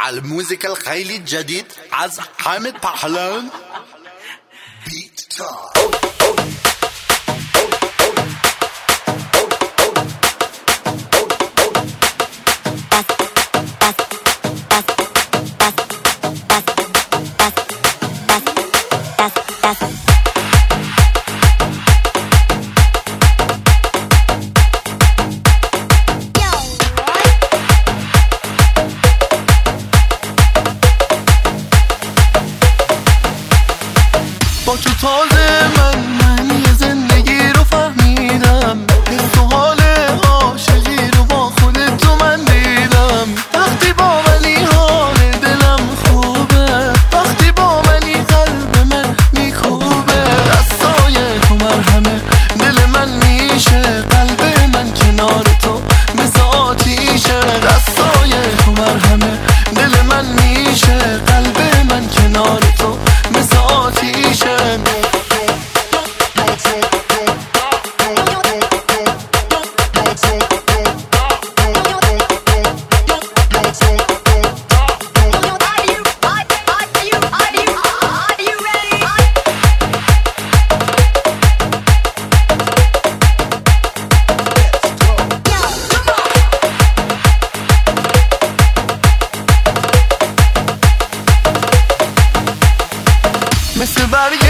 الموسيقى الخيلي الجديد از حامد پهلوان بیت تایم. با تو تازه من یه زندگی رو فهمیدم، حس و حال عاشقی رو با خودت تو من دیدم. وقتی با منی حال دلم خوبه، وقتی با منی قلب من میکوبه. دستای تو مرهمه دل من میشه، قلب من کنار تو مثل آتیشه. دستای تو مرهمه دل من میشه، قلب من کنار تو مثل آتیشه. مثل برگ